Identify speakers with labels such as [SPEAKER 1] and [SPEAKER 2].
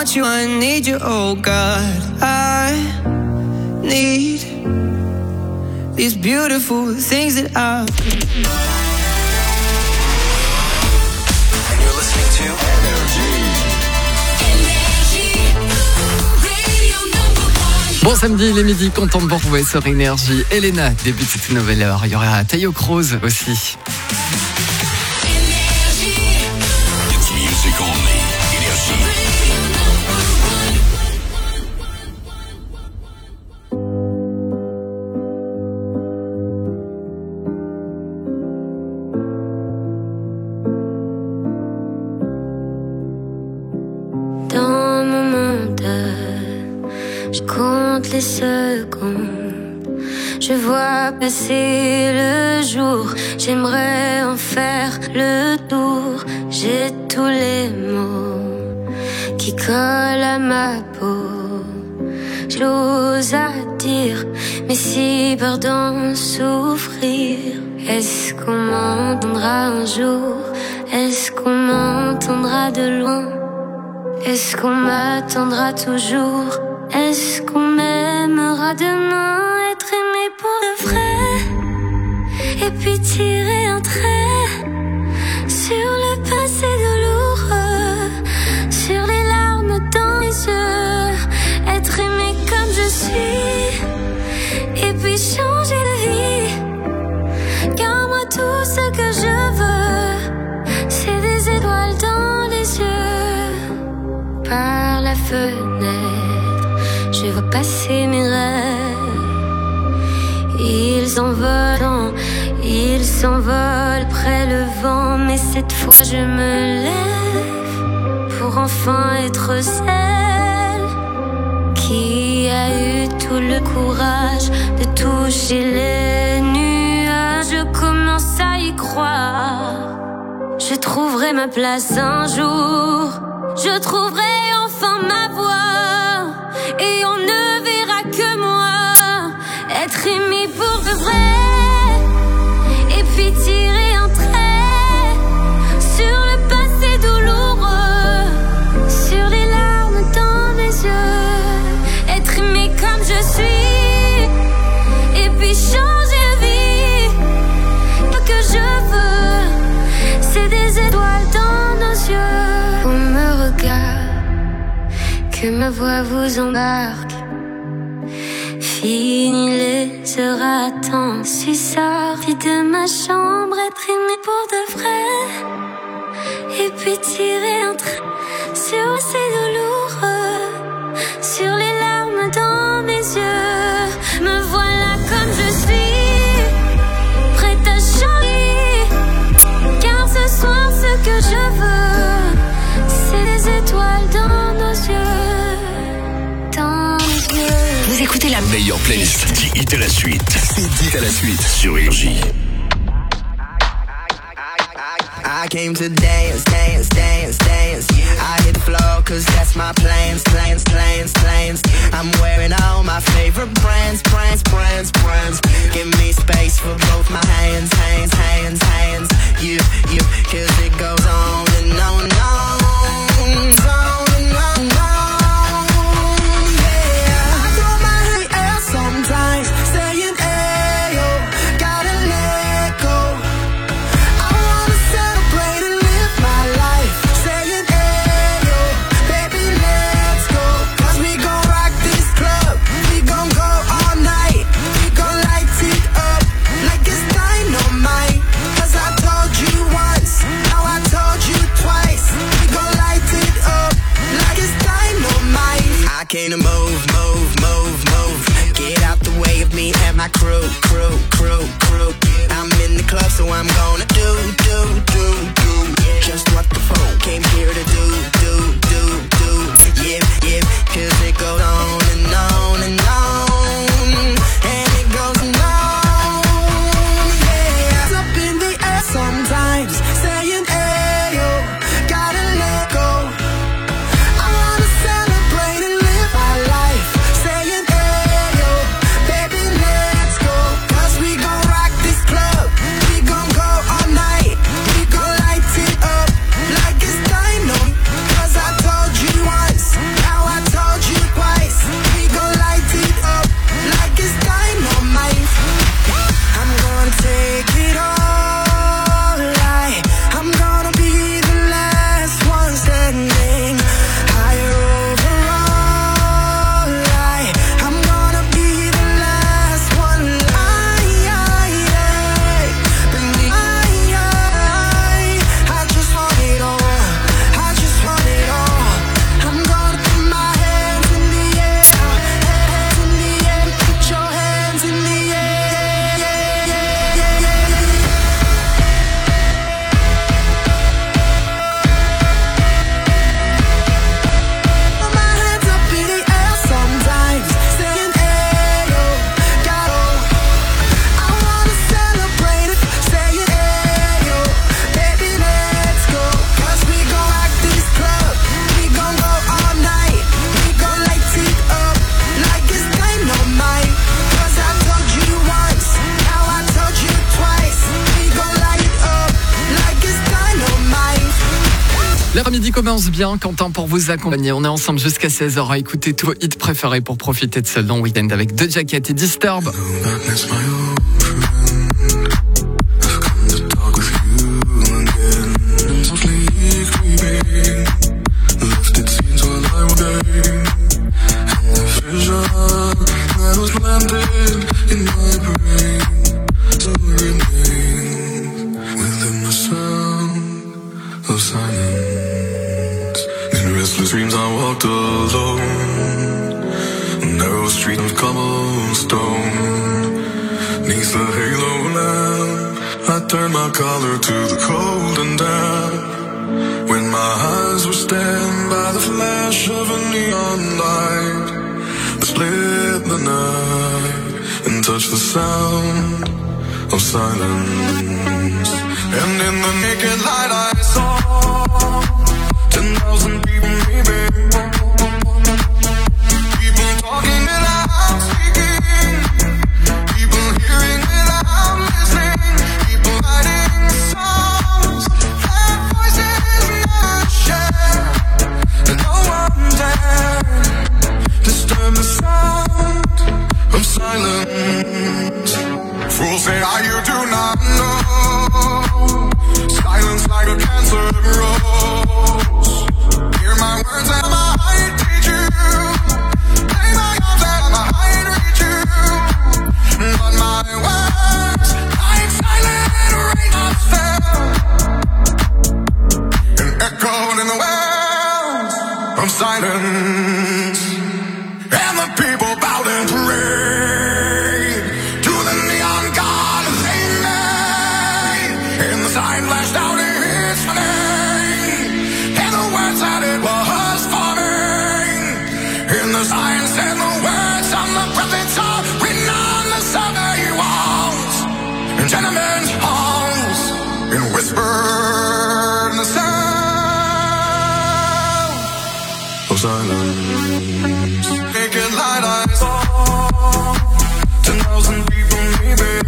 [SPEAKER 1] want you, I need you, oh God. I need these beautiful things that I've.
[SPEAKER 2] And you're listening to
[SPEAKER 3] Bon samedi, il est midi, content de vous retrouver sur Énergie. Elena débute cette nouvelle heure. Il y aura Tayo Cruz aussi.
[SPEAKER 2] It's music only. Énergie.
[SPEAKER 4] Dans mon monde, je compte les secondes, je vois passer le jour, j'aimerais en faire le tour. J'ai tous les mots qui collent à ma peau, j'ose à dire, mais si peur d'en souffrir. Est-ce qu'on m'entendra un jour? Est-ce qu'on m'entendra de loin? Est-ce qu'on m'attendra toujours? Est-ce qu'on m'aimera demain? Être aimé pour de vrai, et puis tirer un trait sur le passé douloureux, sur les larmes dans les yeux. Être aimé comme je suis, et puis changer de vie. Car moi tout ce que je veux, c'est des étoiles dans les yeux. Par la fenêtre, je vois passer mes rêves. Ils s'envolent près le vent. Mais cette fois je me lève pour enfin être celle qui a eu tout le courage de toucher les nuages. Je commence à y croire, je trouverai ma place un jour. Je trouverai enfin ma voix, et on ne verra que moi. Être aimé pour de vrai, et puis tirer un trait sur le passé douloureux, sur les larmes dans mes yeux. Être aimé comme je suis, et puis changer de vie. Ce que je veux, c'est des étoiles dans nos yeux. On me regarde, que ma voix vous embarque. Fini les heures à temps, suis sortie de ma chambre. Être aimé pour de vrai, et puis tirer un trait sur ces douloureux, sur les larmes dans mes yeux. Me voilà comme je suis, prête à changer. Car ce soir ce que je veux, c'est des étoiles dans nos yeux, dans nos yeux.
[SPEAKER 2] Vous écoutez la meilleure playlist. Dit à la suite. C'est dit à la suite sur Énergie.
[SPEAKER 1] I came to dance, dance, dance, dance. I hit the floor cause that's my plans, plans, plans, plans. I'm wearing all my favorite brands, brands, brands, brands. Give me space for both my hands, hands, hands, hands. You, cause it goes on and on and on. Came to move, move, move, move. Get out the way of me and my crew, crew, crew, crew. I'm in the club, so I'm gonna do. Just what the phone came here to do. Yeah, cause it goes on and on and on. And it goes on, yeah. It's up in the air sometimes, saying, ayo, gotta let go. I wanna celebrate and live my life, saying, ayo, baby, let's go.
[SPEAKER 3] midi commence bien, Quentin, pour vous accompagner. On est ensemble jusqu'à 16h à écouter tous vos hits préférés pour profiter de ce long week-end avec Doja Cat et Disturb.
[SPEAKER 5] Dreams I walked alone, narrow street of cobblestone, neath the halo lamp, I turned my collar to the cold and damp, when my eyes were stabbed by the flash of a neon light, that split the night, and touched the sound of silence, and in the naked light I saw 10,000 people, maybe. People talking without speaking. People hearing without listening. People writing songs that voices never share. And no one dare disturb the sound of silence. Fools say, you do not know. Silence like a cancer grows. Hear my words and my heart teach you. Play my arms and my heart reach you. But my words like silent raindrops fell and echoed in the wells of silence. And the people bowed and prayed to the neon god they made. And the sign flashed out in his name. And the words that it was forming. And the sign said the words on the prophets are written on the survey walls. In gentlemen's halls. And whispered in the sound of silence. Naked light I saw 10,000 people maybe.